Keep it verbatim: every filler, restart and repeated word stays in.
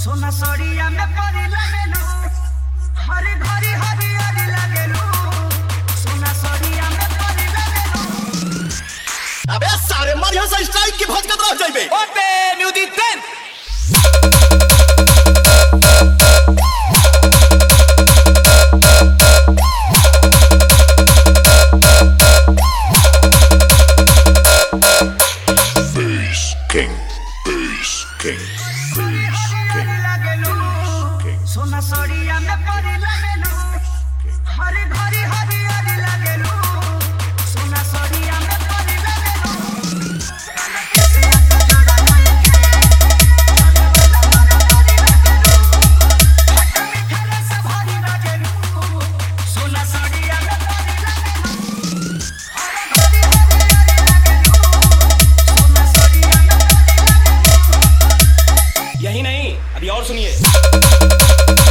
सोना सड़िया में परी लगेलू हरी घरी हरी हरी लगेलू सोना सड़िया में परी लगेलू। अबे सारे मर यहाँ से स्ट्राइक की भोज कतरा हो जाइबे। ओपे म्यूजिक टेन सोना सड़िया में परी लगेलू हरी घरी हरी हरी लगेलू सोना सड़िया में परी लगेलू। सोना सड़िया में परी लगेलू सोना सड़िया में परी लगेलू। यही नहीं अभी और सुनिए।